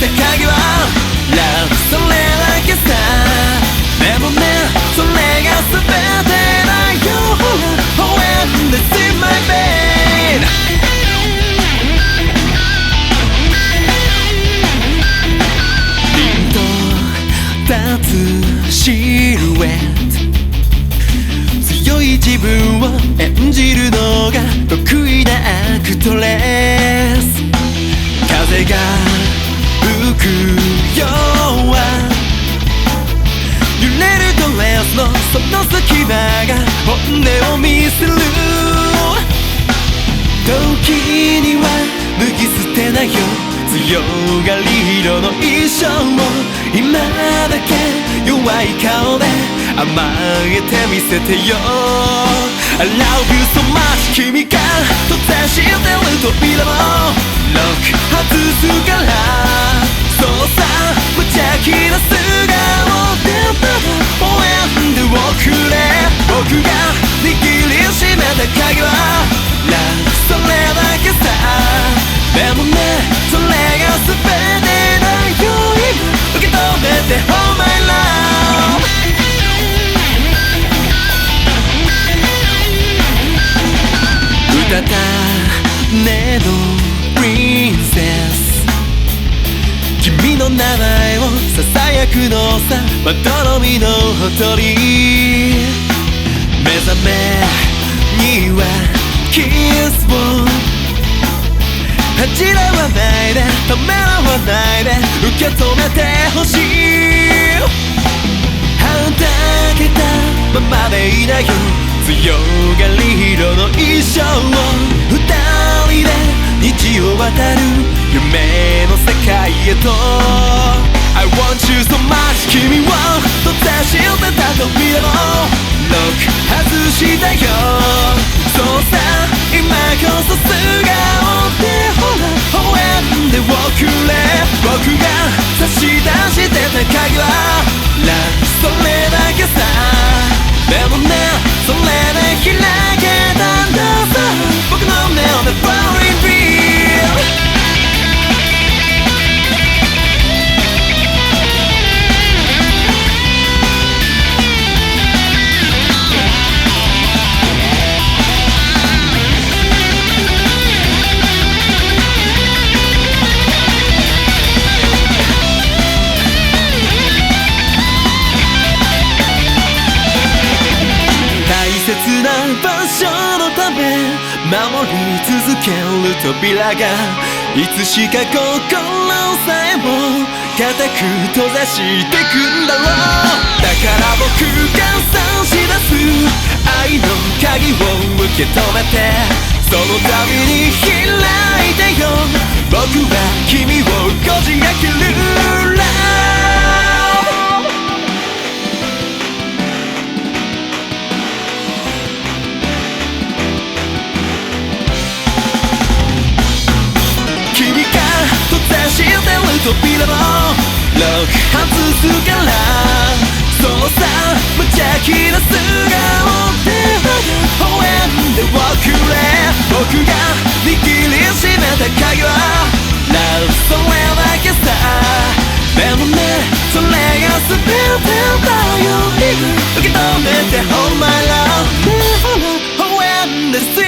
た鍵は Love それだけさ。でもねそれが全てだよ。ほら When they see my pain 凛と立つシルエット、強い自分を演じるのが得意なアクトレス。風が吹くよは揺れるドレスのその隙間が本音を見せる。時には脱ぎ捨てなよ強がり色の衣装を。今だけ弱い顔で甘えてみせてよ。 I love you so much 君が閉ざしてる扉もロック外すから。そうさ無邪気な素顔でまだ応援でおくれ。僕が握りしめた鍵は Love それだけさ。でもねそれが全てだよ。今受け止めて Oh my love。 うたた寝のプリンセス、君の名前を囁くのさ。まどろみのほとり目覚めにはキスを恥じらわないでためらわないで受け止めてほしい。はだけたままでいないよ強がり色の衣装を。二人で道を渡る夢の世界へと I want you so much 君を閉ざしてた扉もロック外したよ。そうさ今こそ素顔でほら応援でおくれ。僕が差し出してた鍵は Love それだけさ。でもねそれで開けたんださ僕の目を The Falling Field。大切な場所のため守り続ける扉がいつしか心さえも固く閉ざしてくんだろう。だから僕が差し出す愛の鍵を受け止めてそのたびに開いてよ。僕は君をこじ開ける扉もロック外すから。そうさ無邪気な素顔でまだ応援でおくれ。僕が握りしめた鍵は Love それだけさ。でもねそれが全てだよ。今受け止めて Oh my love ねほら応援です